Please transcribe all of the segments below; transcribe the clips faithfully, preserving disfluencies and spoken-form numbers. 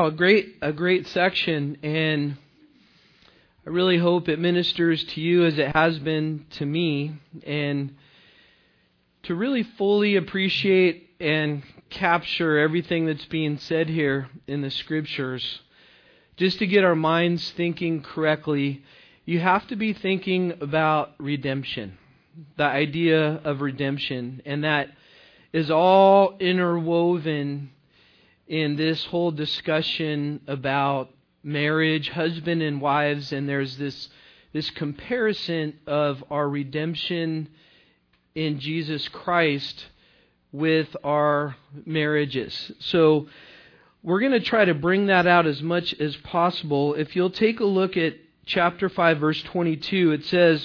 A great, a great section, and I really hope it ministers to you as it has been to me, and to really fully appreciate and capture everything that's being said here in the Scriptures. Just to get our minds thinking correctly, you have to be thinking about redemption, the idea of redemption, and that is all interwoven in this whole discussion about marriage, husband and wives, and there's this this comparison of our redemption in Jesus Christ with our marriages. So we're going to try to bring that out as much as possible. If you'll take a look at chapter five, verse twenty-two, it says,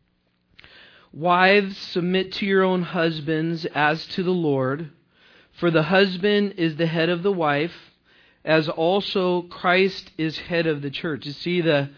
"Wives, submit to your own husbands as to the Lord. For the husband is the head of the wife, as also Christ is head of the church." You see the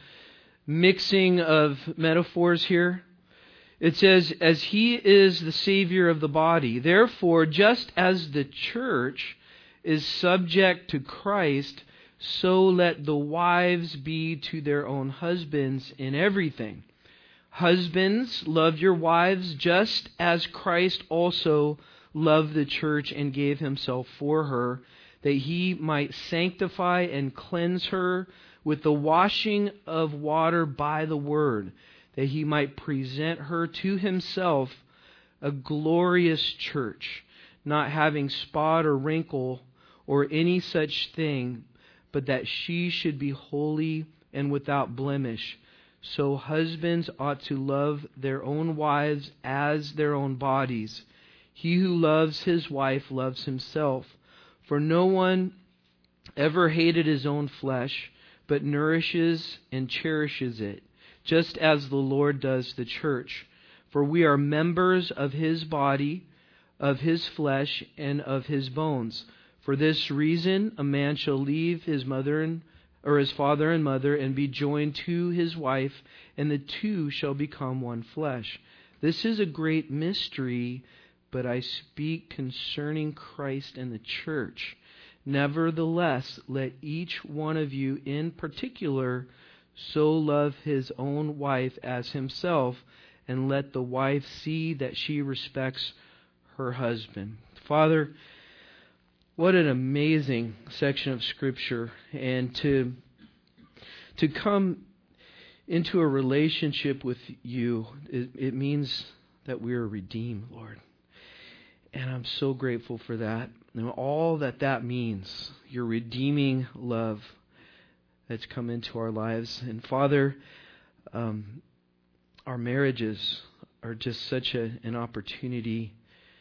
mixing of metaphors here? It says, "As he is the Savior of the body. Therefore, just as the church is subject to Christ, so let the wives be to their own husbands in everything. Husbands, love your wives just as Christ also loved the church and gave himself for her, that he might sanctify and cleanse her with the washing of water by the word, that he might present her to himself a glorious church, not having spot or wrinkle or any such thing, but that she should be holy and without blemish. So husbands ought to love their own wives as their own bodies. He who loves his wife loves himself. For no one ever hated his own flesh, but nourishes and cherishes it, just as the Lord does the church. For we are members of his body, of his flesh, and of his bones. For this reason a man shall leave his mother and or his father and mother, and be joined to his wife, and the two shall become one flesh. This is a great mystery, but I speak concerning Christ and the church. Nevertheless, let each one of you in particular so love his own wife as himself, and let the wife see that she respects her husband." Father, what an amazing section of Scripture, and to to come into a relationship with you, it, it means that we are redeemed, Lord. And I'm so grateful for that. And all that that means, your redeeming love that's come into our lives. And Father, um, our marriages are just such a, an opportunity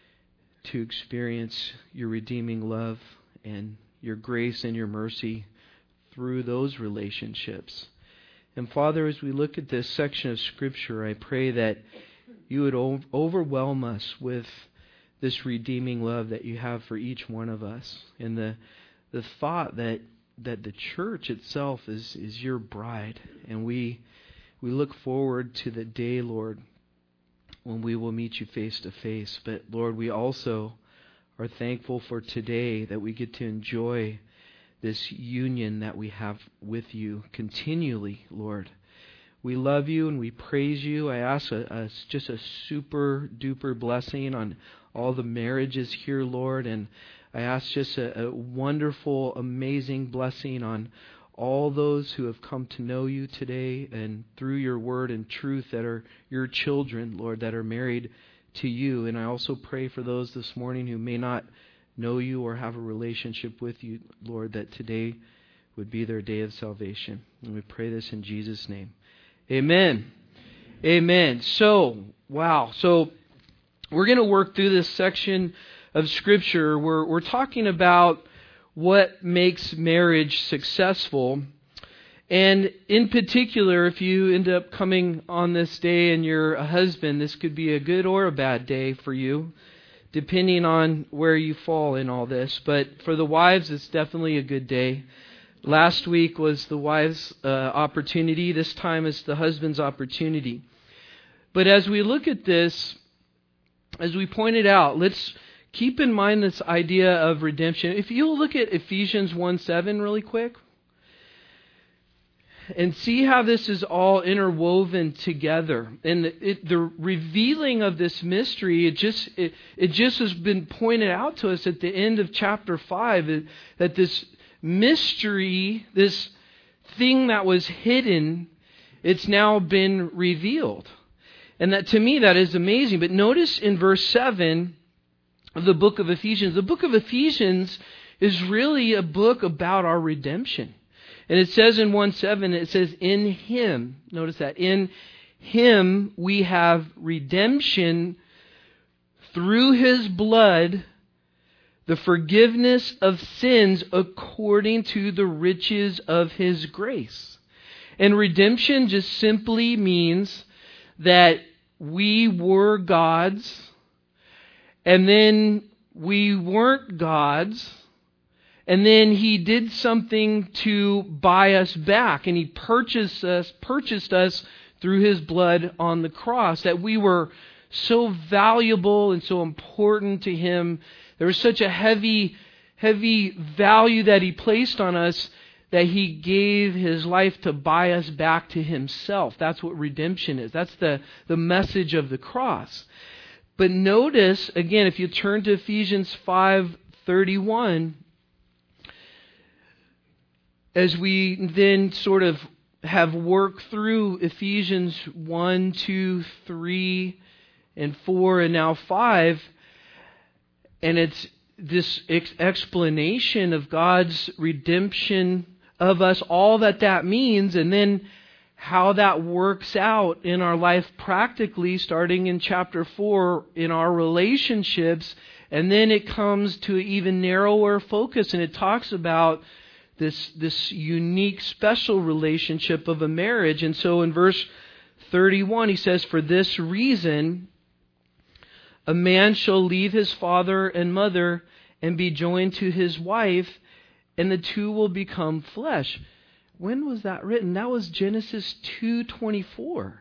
to experience your redeeming love and your grace and your mercy through those relationships. And Father, as we look at this section of Scripture, I pray that you would o- overwhelm us with this redeeming love that you have for each one of us, and the the thought that that the church itself is is your bride, and we we look forward to the day, Lord, when we will meet you face to face. But Lord, we also are thankful for today that we get to enjoy this union that we have with you continually, Lord. We love you and we praise you. I ask a, a, just a super duper blessing on all the marriages here, Lord. And I ask just a, a wonderful, amazing blessing on all those who have come to know you today, and through your word and truth that are your children, Lord, that are married to you. And I also pray for those this morning who may not know you or have a relationship with you, Lord, that today would be their day of salvation. And we pray this in Jesus' name. Amen. Amen. So, wow. So, we're going to work through this section of Scripture. We're, we're talking about what makes marriage successful. And in particular, if you end up coming on this day and you're a husband, this could be a good or a bad day for you, depending on where you fall in all this. But for the wives, it's definitely a good day. Last week was the wife's uh, opportunity. This time it's the husband's opportunity. But as we look at this, as we pointed out, let's keep in mind this idea of redemption. If you'll look at Ephesians one seven really quick, and see how this is all interwoven together. And it, the revealing of this mystery, it just it, it just has been pointed out to us at the end of chapter five, that this mystery, this thing that was hidden, it's now been revealed. And that, to me, that is amazing. But notice in verse seven of the book of Ephesians, the book of Ephesians is really a book about our redemption. And it says in one seven, it says, in Him, notice that, in Him we have redemption through His blood, the forgiveness of sins according to the riches of His grace. And redemption just simply means that we were God's, and then we weren't God's, and then He did something to buy us back, and He purchased us, purchased us through His blood on the cross, that we were so valuable and so important to Him. There was such a heavy, heavy value that He placed on us that He gave His life to buy us back to Himself. That's what redemption is. That's the, the message of the cross. But notice, again, if you turn to Ephesians five thirty-one, as we then sort of have worked through Ephesians one, two, three, and four, and now five, and it's this ex- explanation of God's redemption of us, all that that means, and then how that works out in our life practically, starting in chapter four, in our relationships, and then it comes to an even narrower focus, and it talks about this this unique, special relationship of a marriage. And so in verse thirty-one, he says, for this reason, a man shall leave his father and mother and be joined to his wife, and the two will become flesh. When was that written? That was Genesis two twenty-four.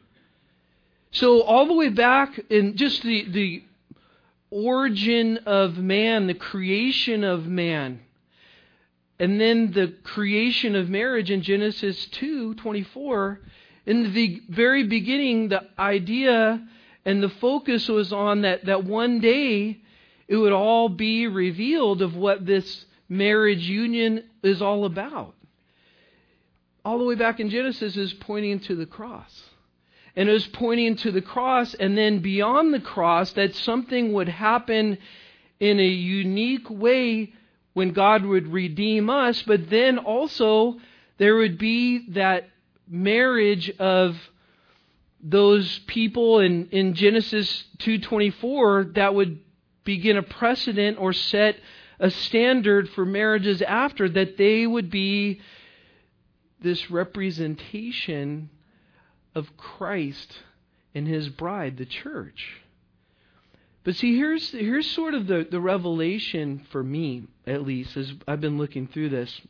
So all the way back in just the, the origin of man, the creation of man, and then the creation of marriage in Genesis two twenty-four, in the very beginning, the idea and the focus was on that, that one day it would all be revealed of what this marriage union is all about. All the way back in Genesis is pointing to the cross. And it was pointing to the cross, and then beyond the cross, that something would happen in a unique way when God would redeem us, but then also there would be that marriage of those people in, in Genesis two twenty-four that would begin a precedent or set a standard for marriages after, that they would be this representation of Christ and His bride, the church. But see, here's here's sort of the, the revelation for me, at least, as I've been looking through this.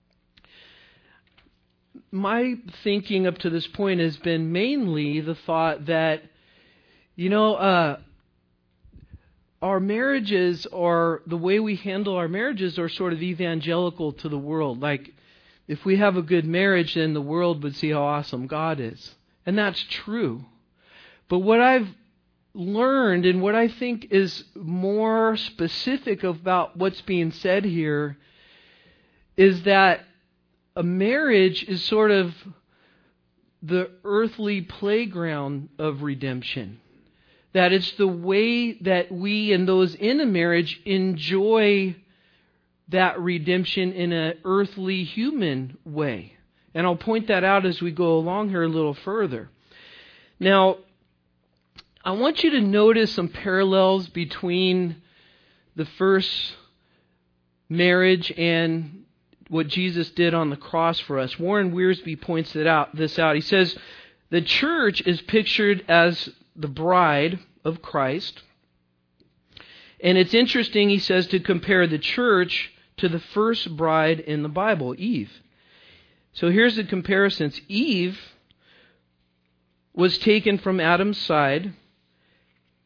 My thinking up to this point has been mainly the thought that, you know, uh, our marriages, or the way we handle our marriages, are sort of evangelical to the world. Like, if we have a good marriage, then the world would see how awesome God is. And that's true. But what I've learned, and what I think is more specific about what's being said here, is that a marriage is sort of the earthly playground of redemption. That it's the way that we and those in a marriage enjoy that redemption in an earthly human way. And I'll point that out as we go along here a little further. Now, I want you to notice some parallels between the first marriage and what Jesus did on the cross for us. Warren Wiersbe points it out, this out. He says, the church is pictured as the bride of Christ. And it's interesting, he says, to compare the church to the first bride in the Bible, Eve. So here's the comparisons. Eve was taken from Adam's side,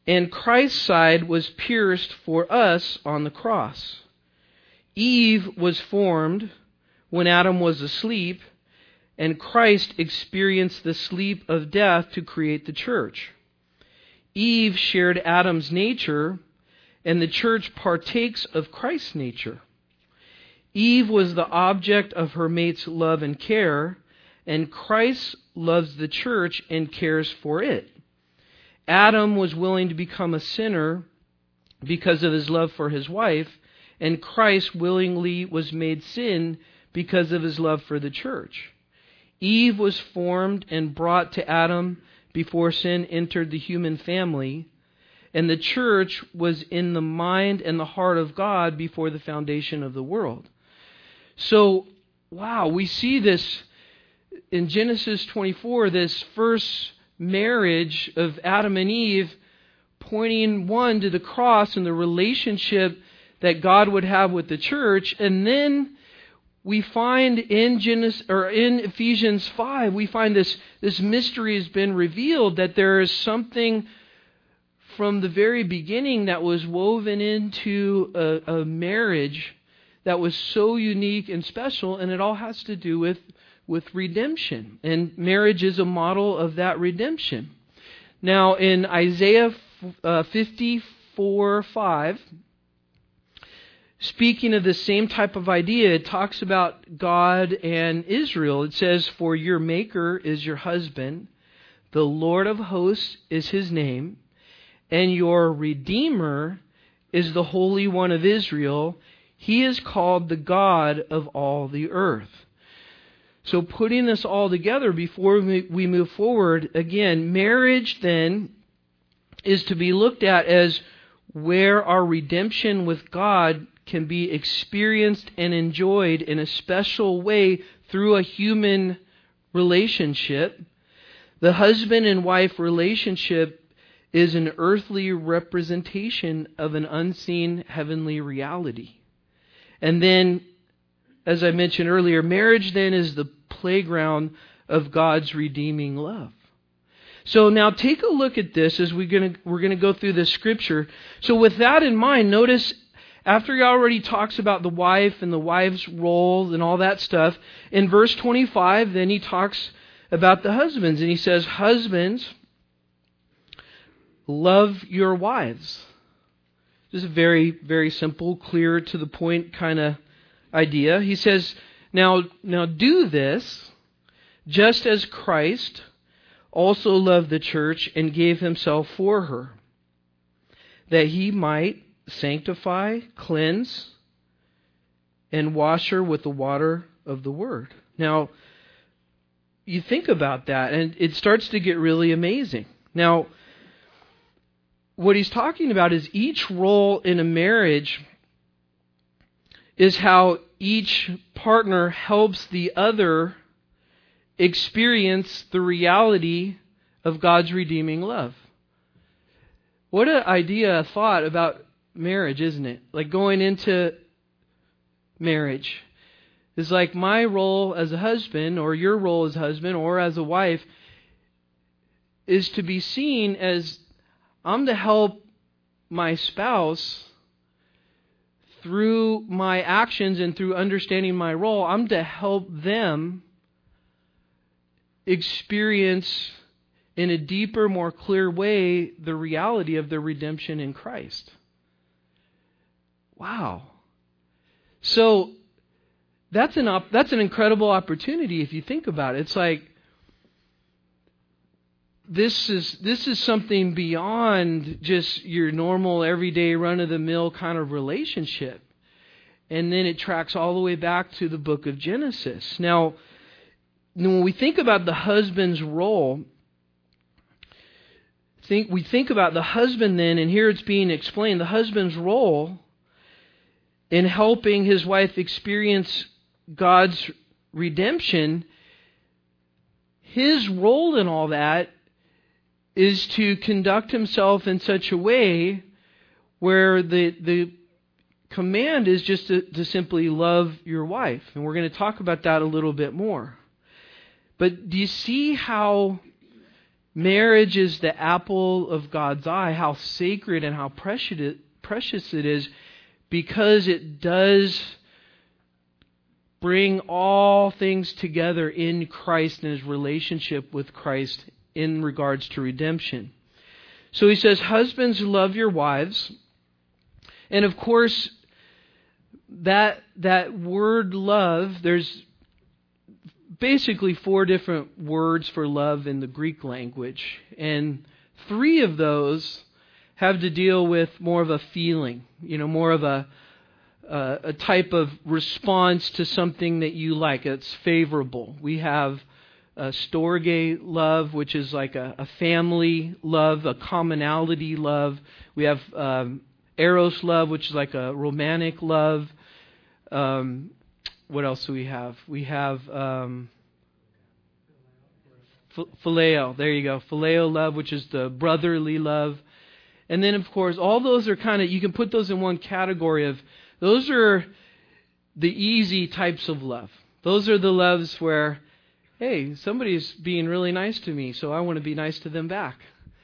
And Christ's side was pierced for us on the cross. Eve was formed when Adam was asleep, and Christ experienced the sleep of death to create the church. Eve shared Adam's nature, and the church partakes of Christ's nature. Eve was the object of her mate's love and care, and Christ loves the church and cares for it. Adam was willing to become a sinner because of his love for his wife, and Christ willingly was made sin because of his love for the church. Eve was formed and brought to Adam before sin entered the human family, and the church was in the mind and the heart of God before the foundation of the world. So, wow, we see this in Genesis twenty-four, this first marriage of Adam and Eve, pointing one to the cross and the relationship that God would have with the church. And then we find in Genesis or in Ephesians five, we find this, this mystery has been revealed, that there is something from the very beginning that was woven into a, a marriage that was so unique and special, and it all has to do with, with redemption. And marriage is a model of that redemption. Now, in Isaiah uh, fifty-four five, speaking of the same type of idea, it talks about God and Israel. It says, "For your Maker is your husband, the Lord of hosts is his name, and your Redeemer is the Holy One of Israel. He is called the God of all the earth." So putting this all together before we move forward, again, marriage then is to be looked at as where our redemption with God can be experienced and enjoyed in a special way through a human relationship. The husband and wife relationship is an earthly representation of an unseen heavenly reality. And then, as I mentioned earlier, marriage then is the playground of God's redeeming love. So now take a look at this as we're going to, we're going to go through this scripture. So with that in mind, notice after he already talks about the wife and the wife's role and all that stuff, in verse twenty-five, then he talks about the husbands. And he says, "Husbands, love your wives." This is a very, very simple, clear, to the point kind of idea. He says, now, now do this, just as Christ also loved the church and gave himself for her, that he might sanctify, cleanse, and wash her with the water of the word. Now, you think about that, and it starts to get really amazing. Now, what he's talking about is each role in a marriage is how each partner helps the other experience the reality of God's redeeming love. What an idea, a thought about marriage, isn't it? Like going into marriage is like my role as a husband, or your role as a husband or as a wife, is to be seen as I'm to help my spouse through my actions and through understanding my role. I'm to help them experience in a deeper, more clear way the reality of their redemption in Christ. Wow. So that's an op- that's an incredible opportunity if you think about it. It's like This is this is something beyond just your normal, everyday, run-of-the-mill kind of relationship. And then it tracks all the way back to the book of Genesis. Now, when we think about the husband's role, think we think about the husband then, and here it's being explained, the husband's role in helping his wife experience God's redemption. His role in all that is to conduct himself in such a way where the the command is just to, to simply love your wife. And we're going to talk about that a little bit more. But do you see how Marriage is the apple of God's eye, how sacred and how precious it, precious it is, because it does bring all things together in Christ and His relationship with Christ in regards to redemption. So he says, husbands, love your wives. And of course, that that word love, there's basically four different words for love in the Greek language. And three of those have to deal with more of a feeling, you know, more of a uh, a type of response to something that you like. It's favorable. We have a storge love, which is like a, a family love, a commonality love. We have um, eros love, which is like a romantic love. Um, what else do we have? We have um, phileo. There you go. Phileo love, which is the brotherly love. And then, of course, all those are kind of, you can put those in one category of, those are the easy types of love. Those are the loves where, hey, somebody's being really nice to me, so I want to be nice to them back.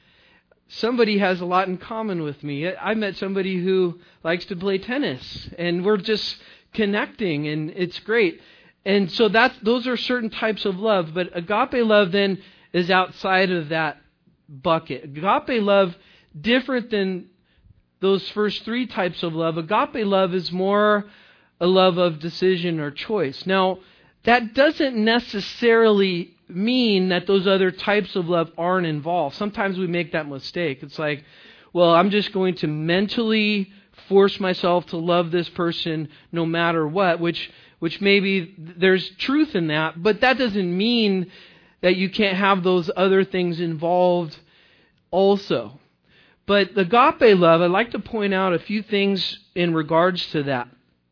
Somebody has a lot in common with me. I met somebody who likes to play tennis, and we're just connecting, and it's great. And so that's those are certain types of love. But agape love then is outside of that bucket. Agape love, different than those first three types of love. Agape love is more a love of decision or choice. Now, that doesn't necessarily mean that those other types of love aren't involved. Sometimes we make that mistake. It's like, well, I'm just going to mentally force myself to love this person no matter what, which which maybe there's truth in that, but that doesn't mean that you can't have those other things involved also. But agape love, I'd like to point out a few things in regards to that.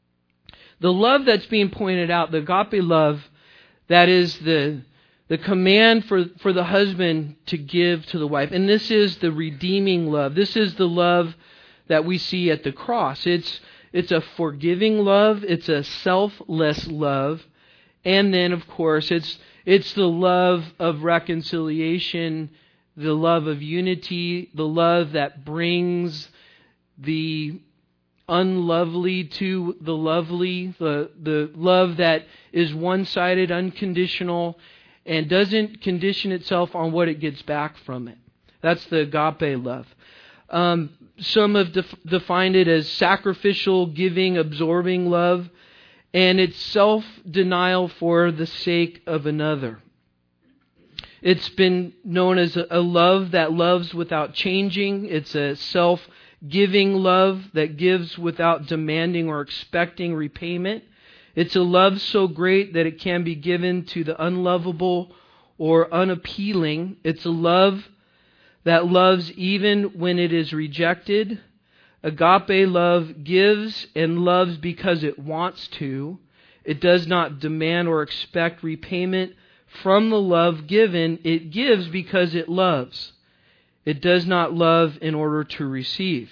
The love that's being pointed out, the agape love, that is the the command for, for the husband to give to the wife. And this is the redeeming love. This is the love that we see at the cross. It's it's a forgiving love. It's a selfless love. And then, of course, it's it's the love of reconciliation, the love of unity, the love that brings the unlovely to the lovely, the, the love that is one-sided, unconditional, and doesn't condition itself on what it gets back from it. That's the agape love. Um, some have def- defined it as sacrificial, giving, absorbing love, and it's self-denial for the sake of another. It's been known as a, a love that loves without changing. It's a self-giving love that gives without demanding or expecting repayment. It's a love so great that it can be given to the unlovable or unappealing. It's a love that loves even when it is rejected. Agape love gives and loves because it wants to. It does not demand or expect repayment from the love given. It gives because it loves. It does not love in order to receive.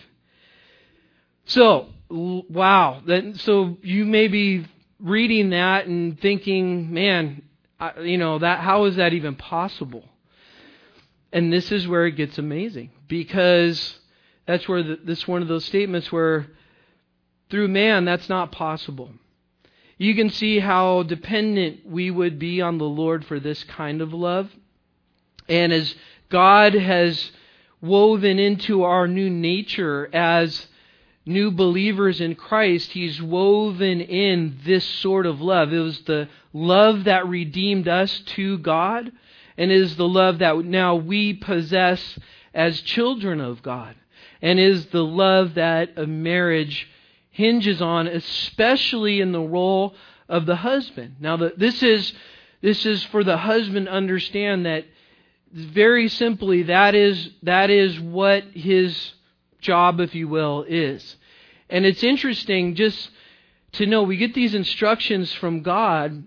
So, wow. That, so you may be reading that and thinking, man, I, you know, that how is that even possible? And this is where it gets amazing, because that's where the, this is one of those statements where through man that's not possible. You can see how dependent we would be on the Lord for this kind of love. And as God has woven into our new nature as new believers in Christ, He's woven in this sort of love. It was the love that redeemed us to God, and is the love that now we possess as children of God, and is the love that a marriage hinges on, especially in the role of the husband. Now, the, this is this is for the husband to understand that very simply that is that is what his job, if you will, is. And it's interesting just to know we get these instructions from God,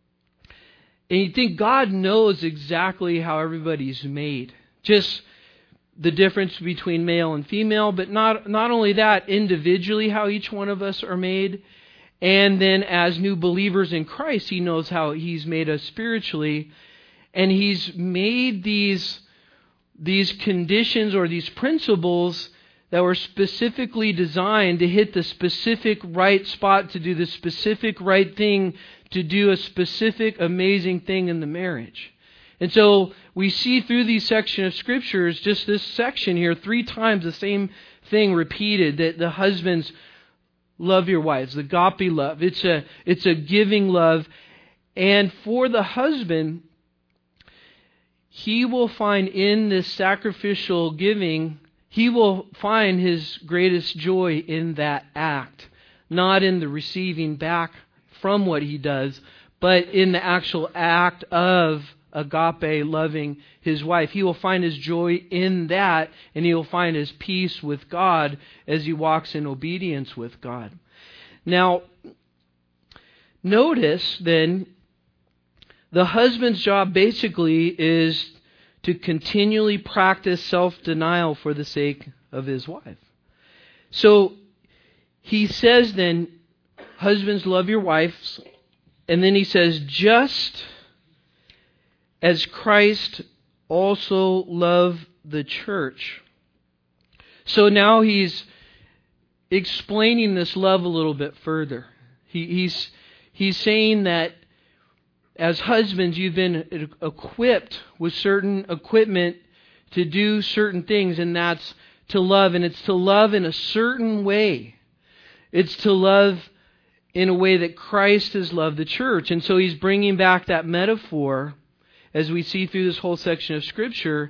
and you think God knows exactly how everybody's made. Just the difference between male and female, but not not only that, individually how each one of us are made, and then as new believers in Christ, He knows how He's made us spiritually, and He's made these these conditions or these principles that were specifically designed to hit the specific right spot, to do the specific right thing, to do a specific amazing thing in the marriage. And so we see through these section of scriptures, just this section here, three times the same thing repeated, that the husbands love your wives, the agape love. It's a, it's a giving love. And for the husband, he will find in this sacrificial giving, he will find his greatest joy in that act, not in the receiving back from what he does, but in the actual act of agape loving his wife. He will find his joy in that, and he will find his peace with God as he walks in obedience with God. Now, notice then, the husband's job basically is to continually practice self-denial for the sake of his wife. So he says then, husbands, love your wives. And then he says, just as Christ also loved the church. So now he's explaining this love a little bit further. He, he's, he's saying that as husbands, you've been equipped with certain equipment to do certain things, and that's to love. And it's to love in a certain way. It's to love in a way that Christ has loved the church. And so he's bringing back that metaphor, as we see through this whole section of Scripture,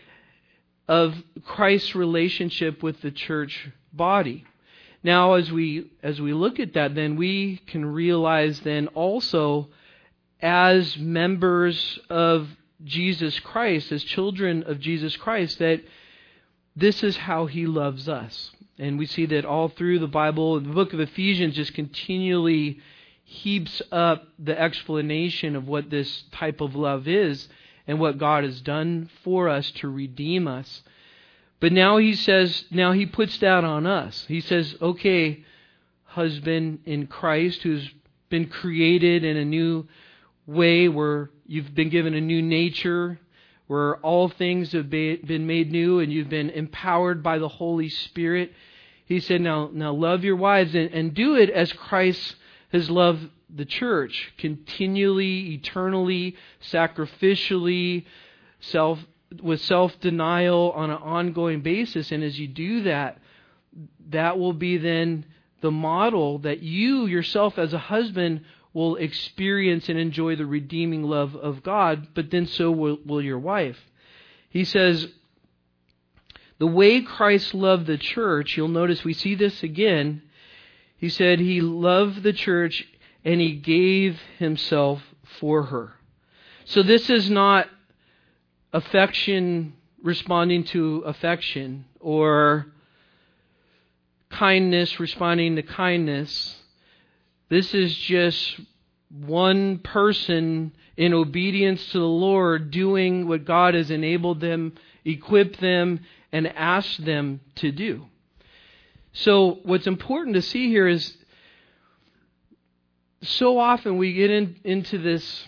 of Christ's relationship with the church body. Now, as we as we look at that, then we can realize then also, as members of Jesus Christ, as children of Jesus Christ, that this is how He loves us. And we see that all through the Bible. The book of Ephesians just continually heaps up the explanation of what this type of love is and what God has done for us to redeem us. But now he says, now he puts that on us. He says, okay, husband in Christ, who's been created in a new way, where you've been given a new nature, where all things have been made new and you've been empowered by the Holy Spirit. He said, now, now love your wives and, and do it as Christ has loved the church, continually, eternally, sacrificially, self with self-denial on an ongoing basis. And as you do that, that will be then the model that you yourself as a husband will experience and enjoy the redeeming love of God, but then so will, will your wife. He says, the way Christ loved the church, you'll notice we see this again. He said He loved the church and He gave Himself for her. So this is not affection responding to affection, or kindness responding to kindness. This is just one person in obedience to the Lord doing what God has enabled them, equipped them, and asked them to do. So what's important to see here is, so often we get in, into this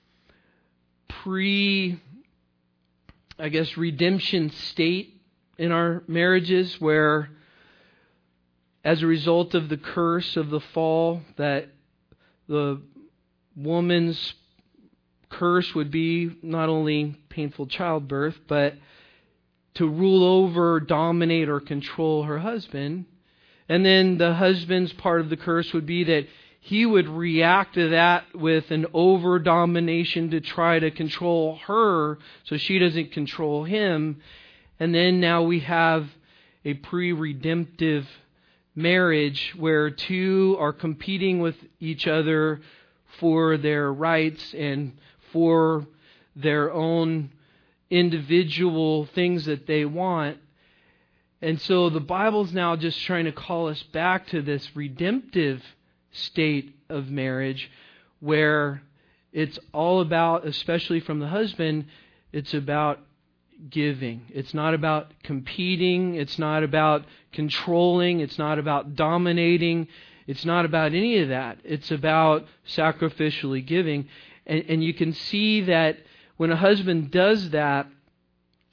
pre, I guess, redemption state in our marriages, where as a result of the curse of the fall, that the woman's curse would be not only painful childbirth, but to rule over, dominate, or control her husband. And then the husband's part of the curse would be that he would react to that with an over-domination to try to control her so she doesn't control him. And then now we have a pre-redemptive marriage where two are competing with each other for their rights and for their own individual things that they want. And so the Bible's now just trying to call us back to this redemptive state of marriage, where it's all about, especially from the husband, it's about giving. It's not about competing. It's not about controlling. It's not about dominating. It's not about any of that. It's about sacrificially giving. And, and you can see that when a husband does that,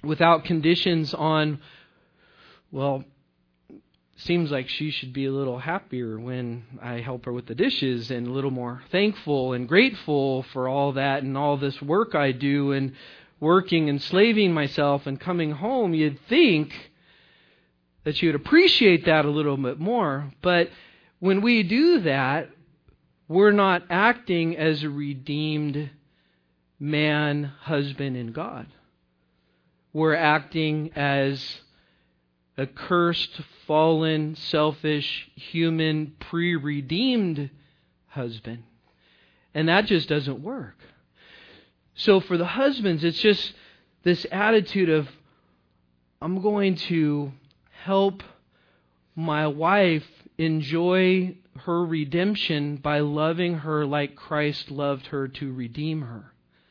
without conditions on, well, seems like she should be a little happier when I help her with the dishes and a little more thankful and grateful for all that and all this work I do and working and slaving myself and coming home. You'd think that she would appreciate that a little bit more. But when we do that, we're not acting as a redeemed man, husband in God. We're acting as a cursed, fallen, selfish, human, pre-redeemed husband. And that just doesn't work. So for the husbands, it's just this attitude of, I'm going to help my wife enjoy her redemption by loving her like Christ loved her to redeem her.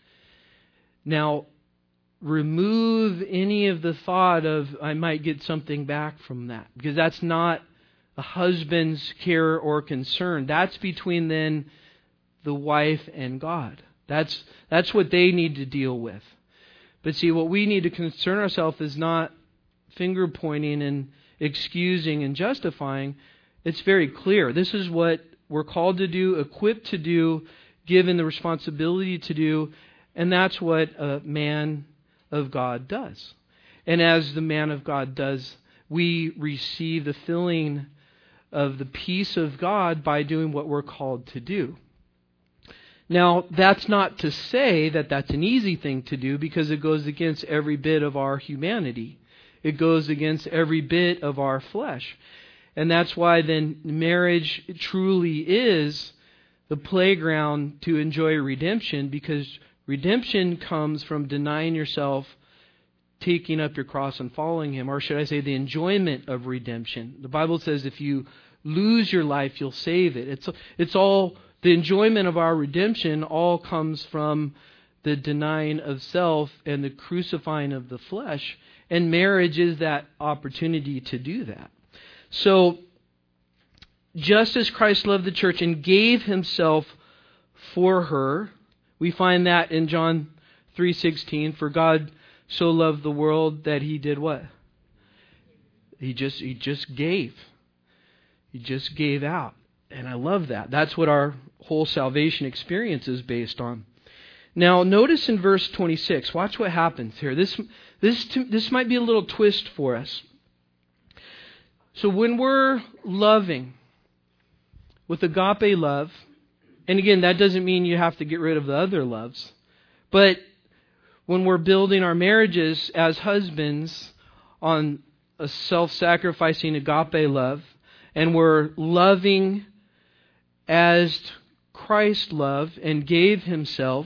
Now, remove any of the thought of, I might get something back from that. Because that's not a husband's care or concern. That's between then the wife and God. That's that's what they need to deal with. But see, what we need to concern ourselves is not finger pointing and excusing and justifying. It's very clear. This is what we're called to do, equipped to do, given the responsibility to do. And that's what a man of God does. And as the man of God does, we receive the filling of the peace of God by doing what we're called to do. Now, that's not to say that that's an easy thing to do, because it goes against every bit of our humanity. It goes against every bit of our flesh. And that's why then marriage truly is the playground to enjoy redemption, because redemption comes from denying yourself, taking up your cross and following Him. Or should I say the enjoyment of redemption. The Bible says if you lose your life, you'll save it. It's, it's all, the enjoyment of our redemption all comes from the denying of self and the crucifying of the flesh. And marriage is that opportunity to do that. So, just as Christ loved the church and gave Himself for her, we find that in John three sixteen, for God so loved the world that He did what? He just He just gave. He just gave out. And I love that. That's what our whole salvation experience is based on. Now, notice in verse twenty-six, watch what happens here. This this this might be a little twist for us. So when we're loving with agape love, and again, that doesn't mean you have to get rid of the other loves, but when we're building our marriages as husbands on a self-sacrificing agape love, and we're loving as Christ loved and gave Himself,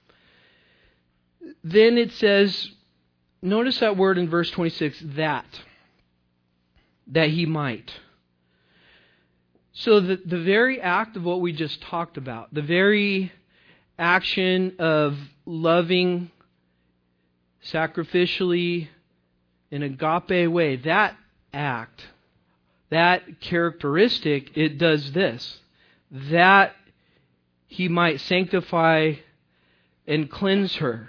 then it says, notice that word in verse twenty-six, that. That He might. So the, the very act of what we just talked about, the very action of loving sacrificially in agape way, that act, that characteristic, it does this. That He might sanctify and cleanse her.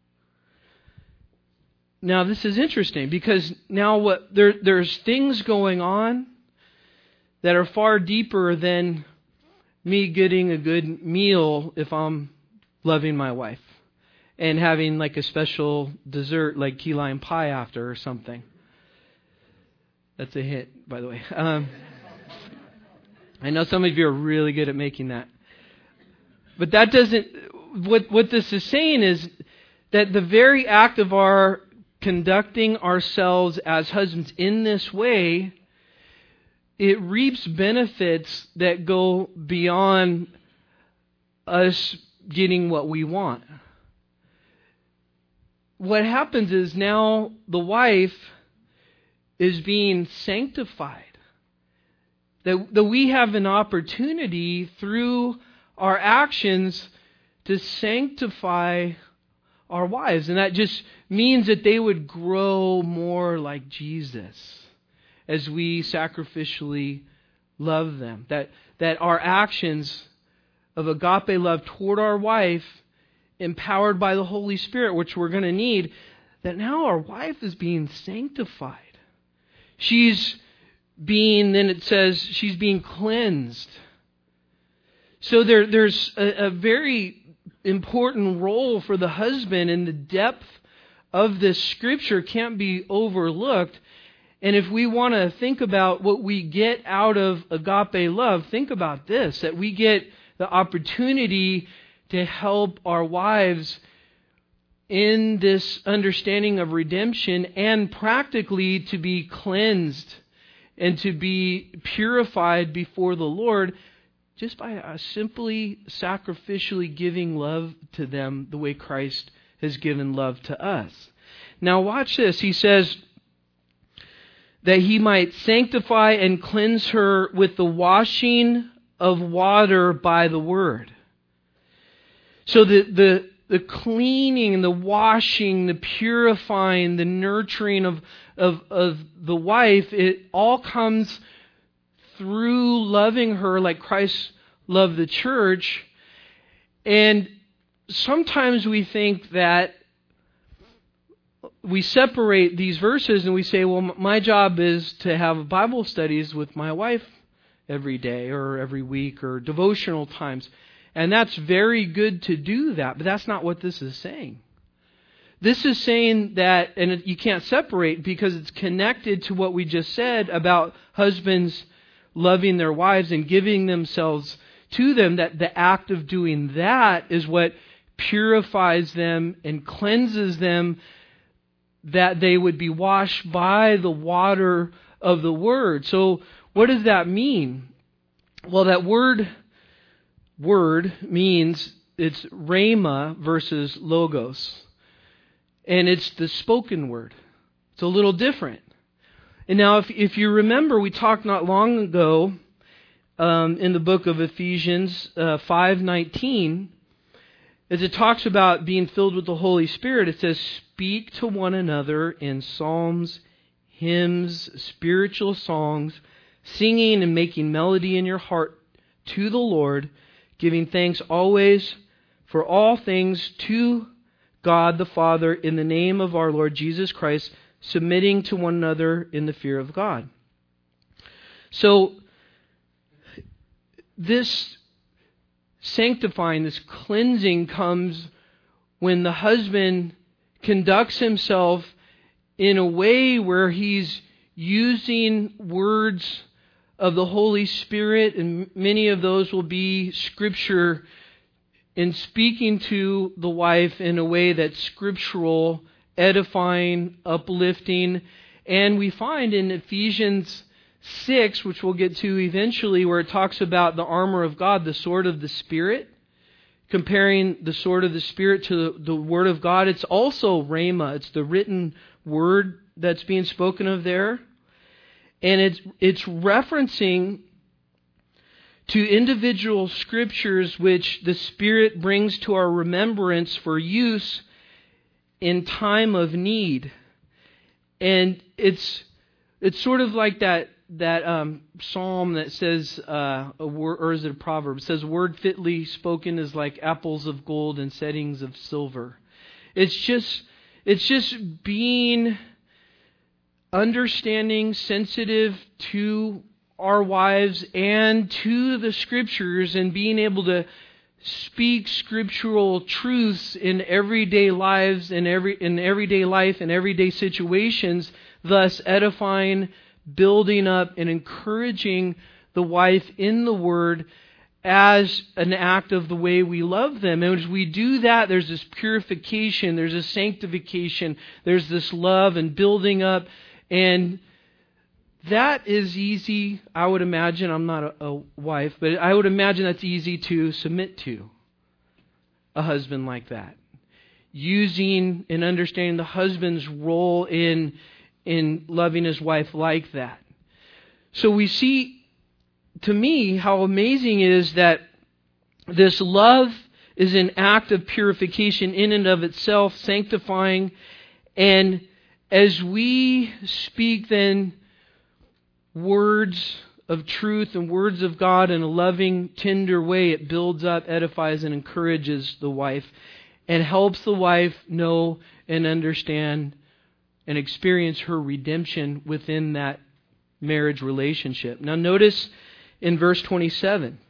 Now, this is interesting because now what there there's things going on that are far deeper than me getting a good meal if I'm loving my wife and having like a special dessert like key lime pie after or something. That's a hint, by the way. Um, I know some of you are really good at making that. But that doesn't, what, what this is saying is that the very act of our conducting ourselves as husbands in this way, it reaps benefits that go beyond us getting what we want. What happens is now the wife is being sanctified. That, that we have an opportunity through our actions to sanctify our wives. And that just means that they would grow more like Jesus as we sacrificially love them. That, that our actions of agape love toward our wife, empowered by the Holy Spirit, which we're going to need, that now our wife is being sanctified. She's being, then it says, she's being cleansed. So there, there's a, a very important role for the husband, and the depth of this scripture can't be overlooked. And if we want to think about what we get out of agape love, think about this, that we get the opportunity to help our wives in this understanding of redemption, and practically to be cleansed and to be purified before the Lord, just by uh, simply sacrificially giving love to them the way Christ has given love to us. Now watch this. He says that he might sanctify and cleanse her with the washing of water by the word. So the, the, the cleaning, the washing, the purifying, the nurturing of, of, of the wife, it all comes through loving her like Christ loved the church. And sometimes we think that we separate these verses and we say, well, my job is to have Bible studies with my wife every day or every week or devotional times. And that's very good to do that, but that's not what this is saying. This is saying that, and you can't separate because it's connected to what we just said about husbands loving their wives and giving themselves to them, that the act of doing that is what purifies them and cleanses them, that they would be washed by the water of the Word. So what does that mean? Well, that word word means it's rhema versus logos. And it's the spoken word. It's a little different. And now if, if you remember, we talked not long ago um, in the book of Ephesians uh, five nineteen, as it talks about being filled with the Holy Spirit, it says, speak to one another in psalms, hymns, spiritual songs, singing and making melody in your heart to the Lord, giving thanks always for all things to God the Father in the name of our Lord Jesus Christ, submitting to one another in the fear of God. So, this sanctifying, this cleansing comes when the husband conducts himself in a way where he's using words of the Holy Spirit, and many of those will be Scripture, in speaking to the wife in a way that's scriptural, edifying, uplifting. And we find in Ephesians six, which we'll get to eventually, where it talks about the armor of God, the sword of the Spirit, comparing the sword of the Spirit to the, the Word of God. It's also rhema. It's the written word that's being spoken of there. And it's it's referencing to individual scriptures which the Spirit brings to our remembrance for use in time of need. And it's it's sort of like that that um, psalm that says, uh, a word, or is it a proverb? It says, "Word fitly spoken is like apples of gold and settings of silver." It's just it's just being understanding, sensitive to our wives and to the Scriptures, and being able to speak scriptural truths in everyday lives, in every in everyday life, in everyday situations, thus edifying, building up, and encouraging the wife in the Word as an act of the way we love them. And as we do that, there's this purification, there's a sanctification, there's this love and building up. And that is easy, I would imagine. I'm not a, a wife, but I would imagine that's easy to submit to a husband like that. Using and understanding the husband's role in, in loving his wife like that. So we see, to me, how amazing it is that this love is an act of purification in and of itself, sanctifying. And as we speak then words of truth and words of God in a loving, tender way, it builds up, edifies, and encourages the wife. and helps the wife know and understand and experience her redemption within that marriage relationship. Now notice in verse twenty-seven,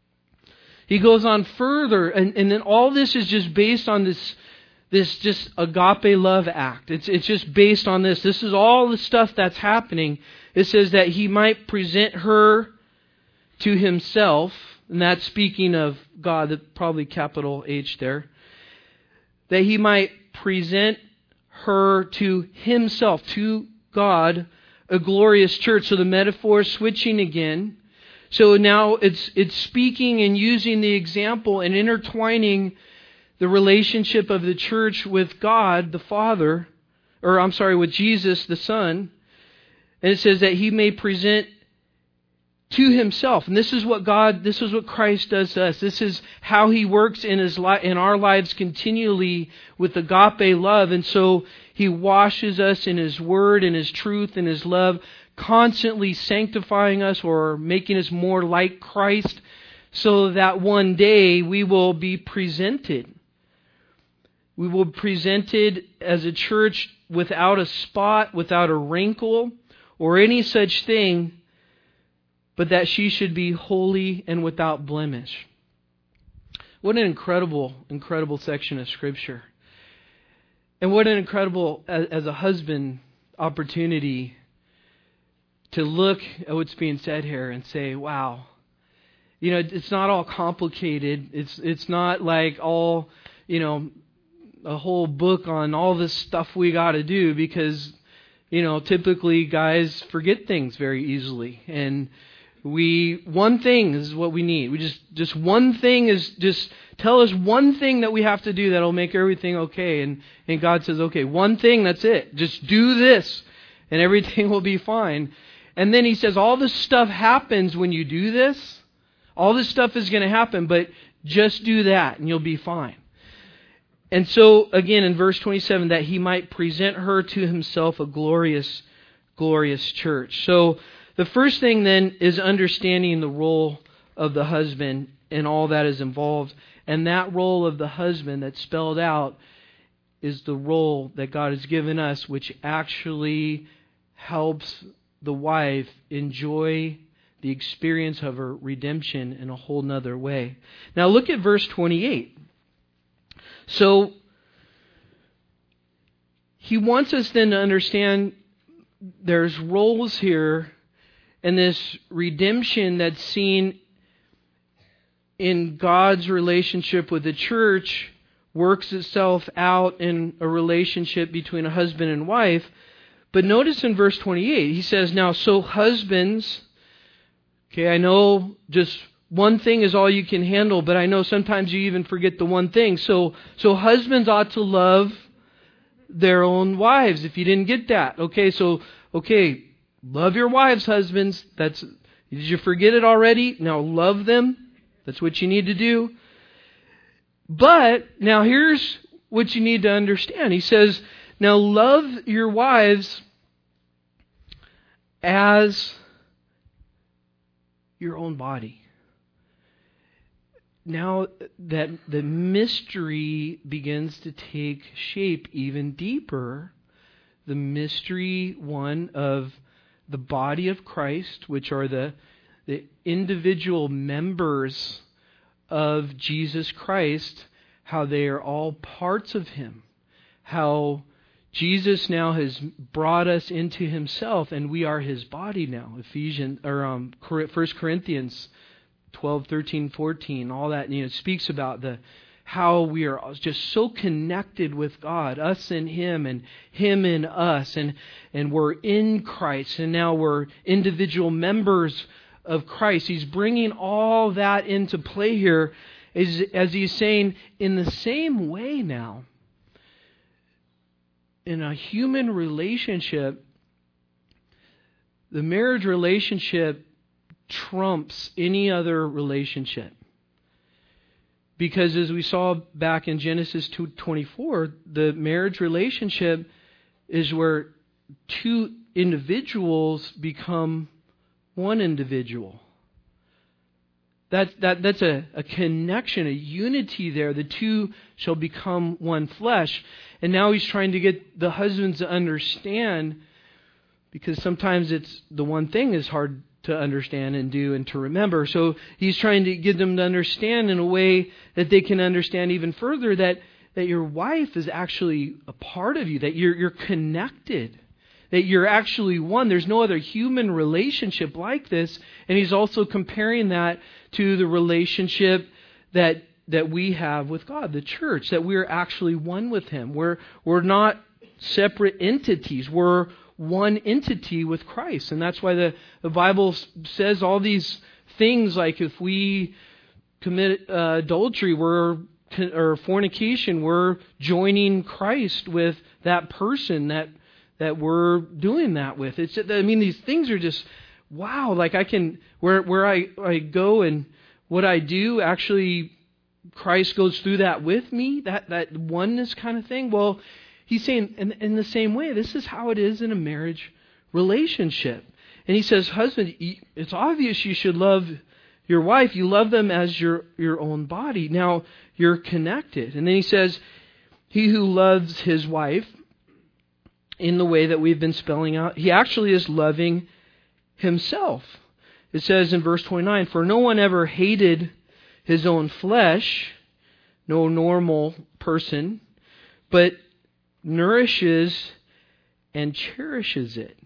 he goes on further, and, and then all this is just based on this This just agape love act. It's it's just based on this. This is all the stuff that's happening. It says that he might present her to himself, and that's speaking of God, probably capital H there. That he might present her to himself, to God, a glorious church. So the metaphor is switching again. So now it's it's speaking and using the example and intertwining the relationship of the church with God, the Father, or I'm sorry, with Jesus, the Son. And it says that he may present to himself. And this is what God, this is what Christ does to us. This is how he works in his li- in our lives continually with agape love. And so he washes us in his word, in his truth, in his love, constantly sanctifying us or making us more like Christ, so that one day we will be presented. We will be presented as a church without a spot, without a wrinkle, or any such thing, but that she should be holy and without blemish. What an incredible, incredible section of Scripture. And what an incredible, as, as a husband, opportunity to look at what's being said here and say, wow, you know, it's not all complicated. It's it's not like all, you know, a whole book on all this stuff we got to do, because, you know, typically guys forget things very easily. And we, one thing is what we need. We just, just one thing is just tell us one thing that we have to do that'll make everything okay. And, and God says, okay, one thing, that's it. Just do this and everything will be fine. And then he says, all this stuff happens when you do this. All this stuff is going to happen, but just do that and you'll be fine. And so, again, in verse twenty-seven, that he might present her to himself a glorious, glorious church. So the first thing then is understanding the role of the husband and all that is involved. And that role of the husband that's spelled out is the role that God has given us, which actually helps the wife enjoy the experience of her redemption in a whole nother way. Now look at verse twenty-eight. So he wants us then to understand there's roles here, and this redemption that's seen in God's relationship with the church works itself out in a relationship between a husband and wife. But notice in verse twenty-eight, he says, now, so husbands, okay, I know just one thing is all you can handle, but I know sometimes you even forget the one thing. So, so husbands ought to love their own wives, if you didn't get that. Okay, so, okay, love your wives, husbands. That's, did you forget it already? Now love them. That's what you need to do. But, now here's what you need to understand. He says, now love your wives as your own body. Now that the mystery begins to take shape even deeper, the mystery, one, of the body of Christ, which are the, the individual members of Jesus Christ, how they are all parts of Him, how Jesus now has brought us into Himself, and we are His body now. Ephesians or um, First Corinthians twelve, thirteen, fourteen, all that, you know, speaks about the how we are just so connected with God, us and Him, and Him in us, and and we're in Christ, and now we're individual members of Christ. He's bringing all that into play here, as, as He's saying, in the same way now, in a human relationship, the marriage relationship trumps any other relationship. Because as we saw back in Genesis two twenty-four, the marriage relationship is where two individuals become one individual. That, that, that's a, a connection, a unity there. The two shall become one flesh. And now he's trying to get the husbands to understand, because sometimes it's the one thing is hard to understand and do and to remember. So he's trying to get them to understand in a way that they can understand even further that, that your wife is actually a part of you, that you're, you're connected, that you're actually one. There's no other human relationship like this. And he's also comparing that to the relationship that that we have with God, the church, that we're actually one with Him. We're we're not separate entities. We're one entity with Christ. And that's why the, the Bible says all these things, like if we commit uh, adultery, we're or fornication, we're joining Christ with that person that that we're doing that with. It's I mean, these things are just wow. Like I can where where I, I go and what I do, actually Christ goes through that with me. That that oneness kind of thing. Well, he's saying in, in the same way, this is how it is in a marriage relationship. And he says, husband, it's obvious you should love your wife. You love them as your your own body. Now you're connected. And then he says, he who loves his wife in the way that we've been spelling out, he actually is loving himself. It says in verse twenty-nine, for no one ever hated his own flesh, no normal person, but nourishes and cherishes it,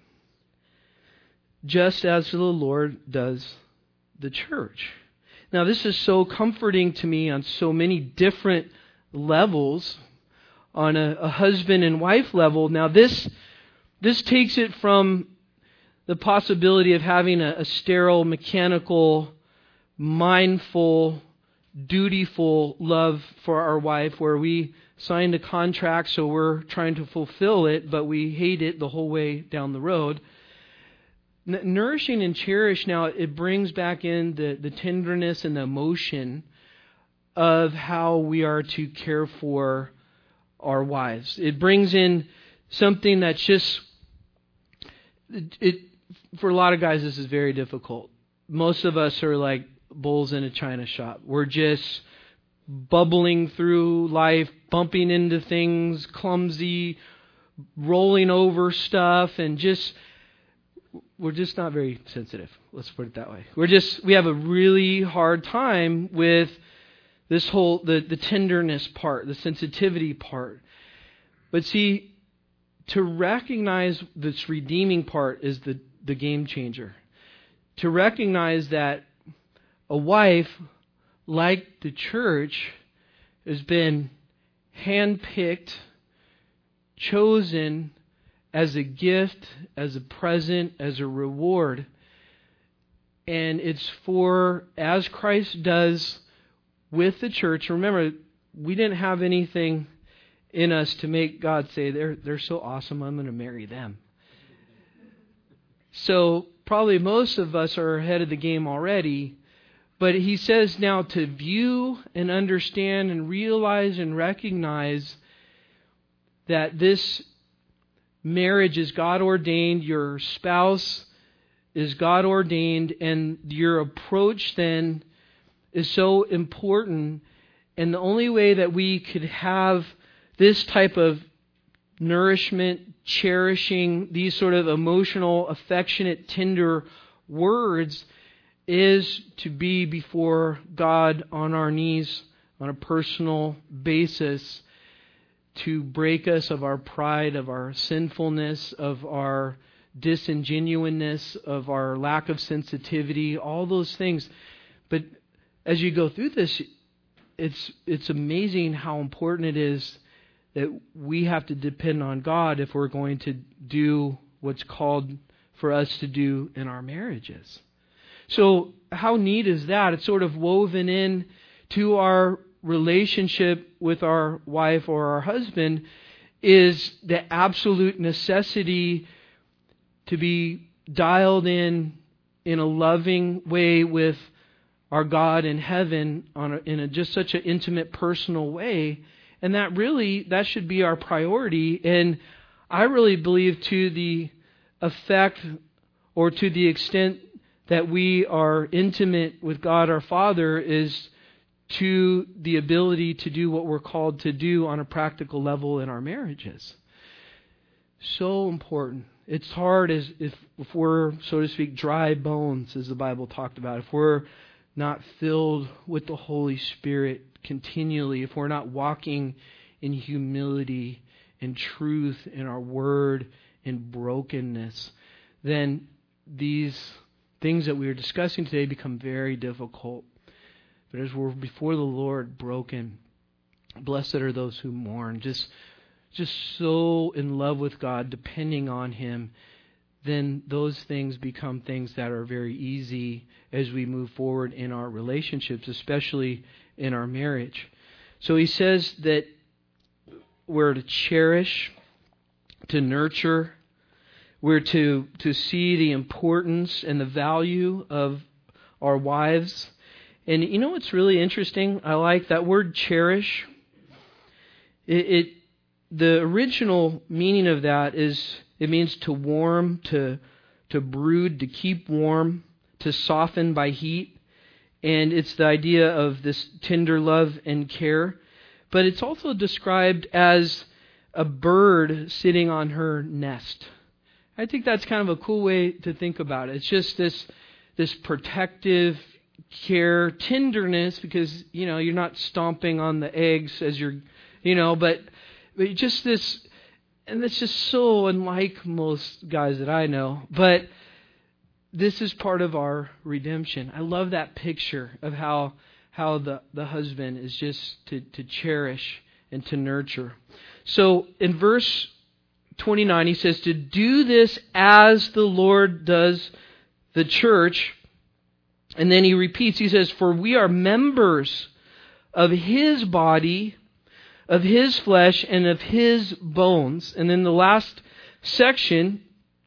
just as the Lord does the church. Now, this is so comforting to me on so many different levels. On a, a husband and wife level, now this this takes it from the possibility of having a, a sterile, mechanical, mindful, dutiful love for our wife, where we signed a contract, so we're trying to fulfill it, but we hate it the whole way down the road. N- nourishing and cherish, now it brings back in the, the tenderness and the emotion of how we are to care for our wives. It brings in something that's just, it, it for a lot of guys, this is very difficult. Most of us are like bulls in a china shop. We're just bubbling through life, bumping into things, clumsy, rolling over stuff, and just, we're just not very sensitive. Let's put it that way. We're just, we have a really hard time with this whole, the, the tenderness part, the sensitivity part. But see, to recognize this redeeming part is the, the game changer. To recognize that a wife, like the church, has been handpicked, chosen as a gift, as a present, as a reward. And it's for, as Christ does with the church. Remember, we didn't have anything in us to make God say, they're they're so awesome, I'm going to marry them. So probably most of us are ahead of the game already. But he says now to view and understand and realize and recognize that this marriage is God ordained, your spouse is God ordained, and your approach then is so important. And the only way that we could have this type of nourishment, cherishing, these sort of emotional, affectionate, tender words is to be before God on our knees on a personal basis, to break us of our pride, of our sinfulness, of our disingenuousness, of our lack of sensitivity, all those things. But as you go through this, it's it's amazing how important it is that we have to depend on God if we're going to do what's called for us to do in our marriages. So how neat is that? It's sort of woven in to our relationship with our wife or our husband, is the absolute necessity to be dialed in in a loving way with our God in heaven on a, in a, just such an intimate, personal way. And that really, that should be our priority. And I really believe to the effect or to the extent that we are intimate with God our Father is to the ability to do what we're called to do on a practical level in our marriages. So important. It's hard as if, if we're, so to speak, dry bones, as the Bible talked about. If we're not filled with the Holy Spirit continually, if we're not walking in humility and truth in our word and brokenness, then these things that we are discussing today become very difficult. But as we're before the Lord broken, blessed are those who mourn, just, just so in love with God, depending on Him, then those things become things that are very easy as we move forward in our relationships, especially in our marriage. So he says that we're to cherish, to nurture, we're to, to see the importance and the value of our wives. And you know what's really interesting? I like that word cherish. It, it the original meaning of that is it means to warm, to to brood, to keep warm, to soften by heat. And it's the idea of this tender love and care. But it's also described as a bird sitting on her nest. I think that's kind of a cool way to think about it. It's just this this protective care, tenderness, because, you know, you're not stomping on the eggs as you're, you know, but, but just this, and it's just so unlike most guys that I know, but this is part of our redemption. I love that picture of how how the, the husband is just to, to cherish and to nurture. So in verse twenty-nine, he says, to do this as the Lord does the church. And then he repeats, he says, for we are members of His body, of His flesh, and of His bones. And then the last section,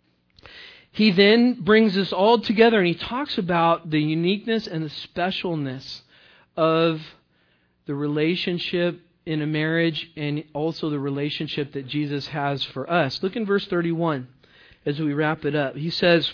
he then brings us all together and he talks about the uniqueness and the specialness of the relationship in a marriage and also the relationship that Jesus has for us. Look in verse thirty-one as we wrap it up. He says,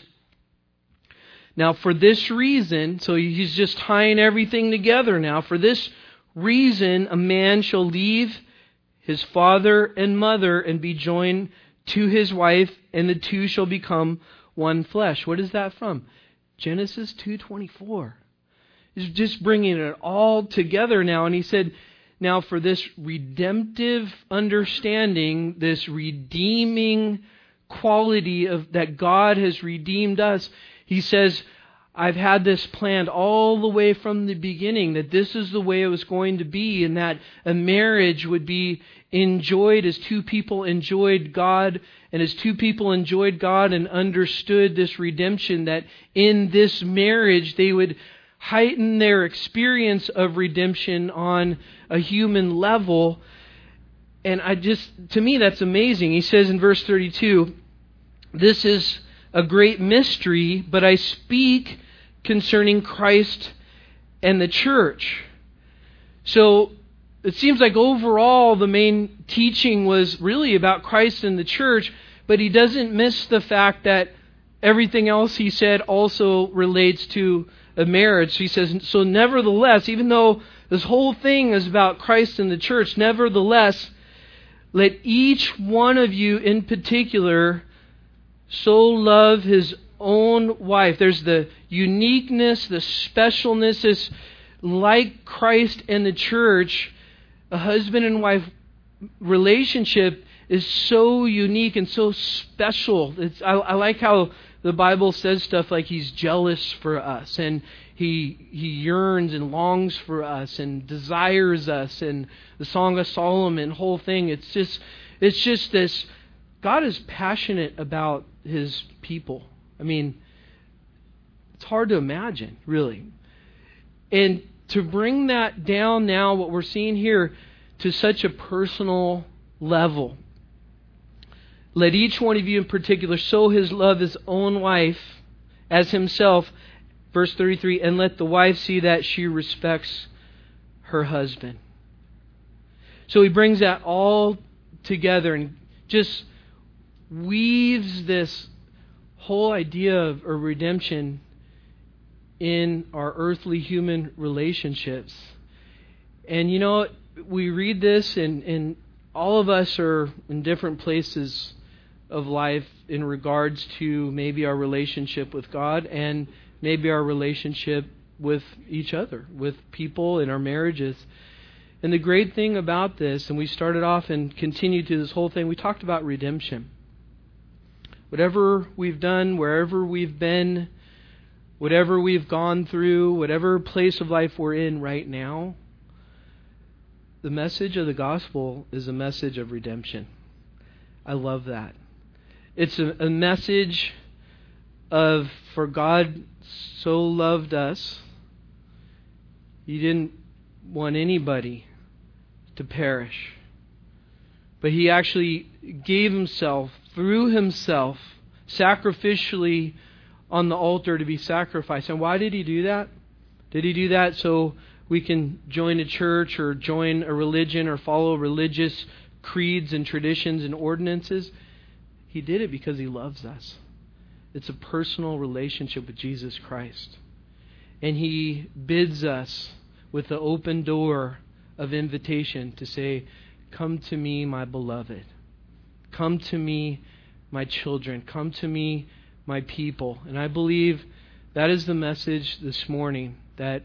now for this reason, so he's just tying everything together now. For this reason, a man shall leave his father and mother and be joined to his wife, and the two shall become one flesh. What is that from? Genesis two twenty-four. He's just bringing it all together now. And he said, now for this redemptive understanding, this redeeming quality of that God has redeemed us, he says, I've had this planned all the way from the beginning, that this is the way it was going to be, and that a marriage would be enjoyed as two people enjoyed God, and as two people enjoyed God and understood this redemption, that in this marriage they would heighten their experience of redemption on a human level. And I just, to me, that's amazing. He says in verse thirty-two, this is a great mystery, but I speak concerning Christ and the church. So it seems like overall the main teaching was really about Christ and the church, but he doesn't miss the fact that everything else he said also relates to a marriage. He says, so nevertheless, even though this whole thing is about Christ and the church, nevertheless, let each one of you in particular so love his own wife. There's the uniqueness, the specialness is like Christ and the church. A husband and wife relationship is so unique and so special. It's, I, I like how the Bible says stuff like He's jealous for us, and He He yearns and longs for us and desires us, and the Song of Solomon, whole thing. It's just it's just this. God is passionate about His people. I mean, it's hard to imagine, really. And to bring that down now, what we're seeing here, to such a personal level. Let each one of you in particular so his love his own wife as himself. Verse thirty-three, and let the wife see that she respects her husband. So he brings that all together and just weaves this whole idea of a redemption in our earthly human relationships. And you know, we read this and, and all of us are in different places of life in regards to maybe our relationship with God and maybe our relationship with each other, with people in our marriages. And the great thing about this, and we started off and continued through this whole thing, we talked about redemption. Whatever we've done, wherever we've been, whatever we've gone through, whatever place of life we're in right now, the message of the gospel is a message of redemption. I love that. It's a, a message of, for God so loved us, He didn't want anybody to perish. But He actually gave Himself, through Himself, sacrificially on the altar to be sacrificed. And why did He do that? Did He do that so we can join a church or join a religion or follow religious creeds and traditions and ordinances? He did it because He loves us. It's a personal relationship with Jesus Christ. And He bids us with the open door of invitation to say, "Come to me, my beloved. Come to me, my children. Come to me, my people." And I believe that is the message this morning, that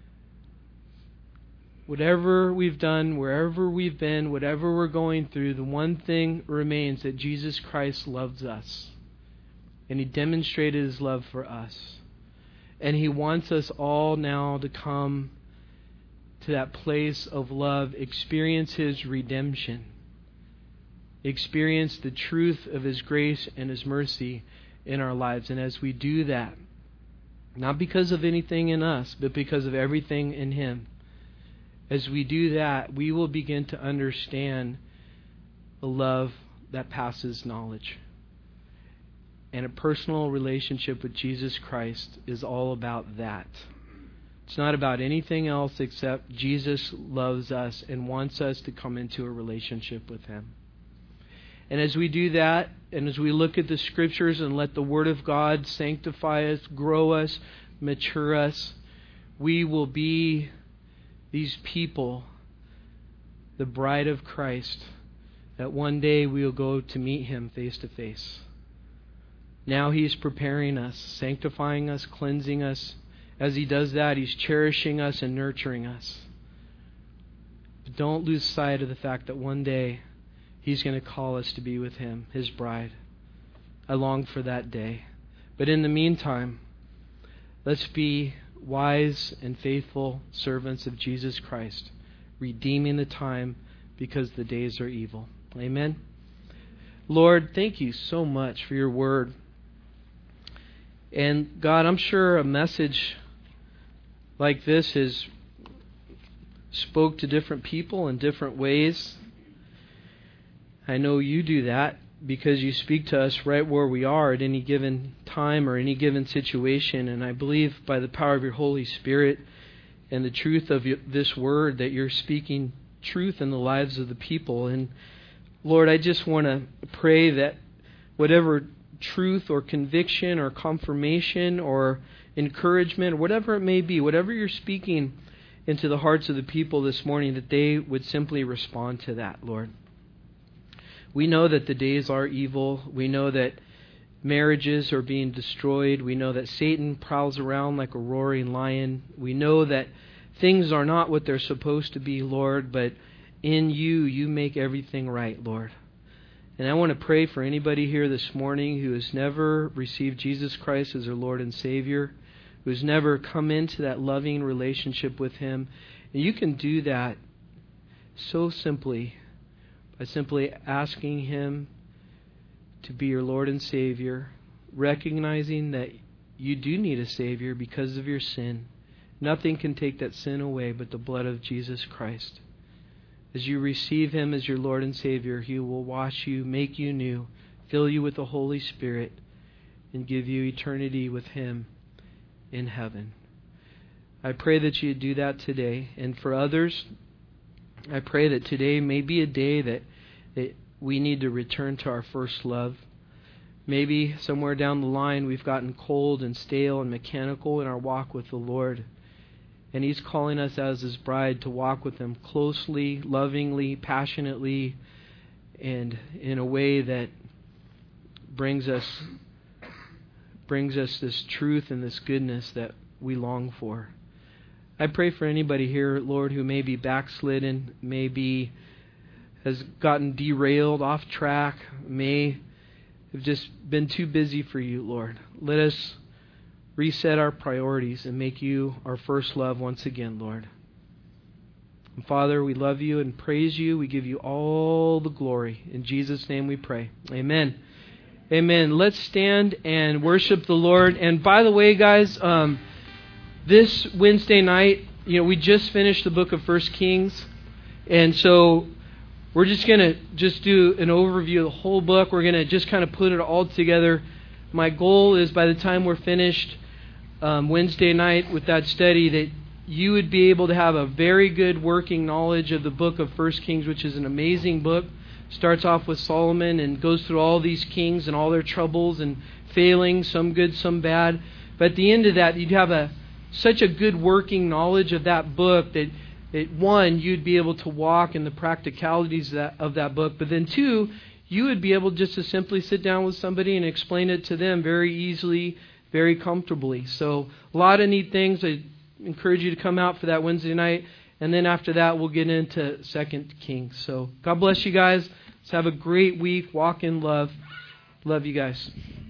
whatever we've done, wherever we've been, whatever we're going through, the one thing remains, that Jesus Christ loves us. And He demonstrated His love for us. And He wants us all now to come to that place of love, experience His redemption, experience the truth of His grace and His mercy in our lives. And as we do that, not because of anything in us, but because of everything in Him, as we do that, we will begin to understand a love that passes knowledge. And a personal relationship with Jesus Christ is all about that. It's not about anything else except Jesus loves us and wants us to come into a relationship with Him. And as we do that, and as we look at the Scriptures and let the Word of God sanctify us, grow us, mature us, we will be these people, the bride of Christ, that one day we will go to meet Him face to face. Now He's preparing us, sanctifying us, cleansing us. As He does that, He's cherishing us and nurturing us. But don't lose sight of the fact that one day He's going to call us to be with Him, His bride. I long for that day. But in the meantime, let's be wise and faithful servants of Jesus Christ, redeeming the time because the days are evil. Amen. Lord, thank You so much for Your Word. And God, I'm sure a message like this has spoke to different people in different ways. I know You do that because You speak to us right where we are at any given time or any given situation. And I believe by the power of Your Holy Spirit and the truth of this Word that You're speaking truth in the lives of the people. And Lord, I just want to pray that whatever truth or conviction or confirmation or encouragement, or whatever it may be, whatever You're speaking into the hearts of the people this morning, that they would simply respond to that, Lord. We know that the days are evil. We know that marriages are being destroyed. We know that Satan prowls around like a roaring lion. We know that things are not what they're supposed to be, Lord, but in You, You make everything right, Lord. And I want to pray for anybody here this morning who has never received Jesus Christ as their Lord and Savior, who has never come into that loving relationship with Him. And you can do that so simply by simply asking Him to be your Lord and Savior, recognizing that you do need a Savior because of your sin. Nothing can take that sin away but the blood of Jesus Christ. As you receive Him as your Lord and Savior, He will wash you, make you new, fill you with the Holy Spirit, and give you eternity with Him in heaven. I pray that you do that today. And for others, I pray that today may be a day that, that we need to return to our first love. maybe somewhere down the line we've gotten cold and stale and mechanical in our walk with the Lord. And He's calling us as His bride to walk with Him closely, lovingly, passionately, and in a way that brings us brings us this truth and this goodness that we long for. I pray for anybody here, Lord, who may be backslidden, maybe has gotten derailed, off track, may have just been too busy for You, Lord. Let us reset our priorities and make You our first love once again, Lord. And Father, we love You and praise You. We give You all the glory. In Jesus' name we pray. Amen. Amen. Let's stand and worship the Lord. And by the way, guys, um, this Wednesday night, you know, we just finished the book of First Kings. And so we're just going to just do an overview of the whole book. We're going to just kind of put it all together. My goal is by the time we're finished um, Wednesday night with that study, that you would be able to have a very good working knowledge of the book of First Kings, which is an amazing book. Starts off with Solomon and goes through all these kings and all their troubles and failings, some good, some bad. But at the end of that, you'd have a such a good working knowledge of that book that, that one, you'd be able to walk in the practicalities of that, of that book. But then two, you would be able just to simply sit down with somebody and explain it to them very easily, very comfortably. So a lot of neat things. I encourage you to come out for that Wednesday night. And then after that, we'll get into Second Kings. So God bless you guys. Let's have a great week. Walk in love. Love you guys.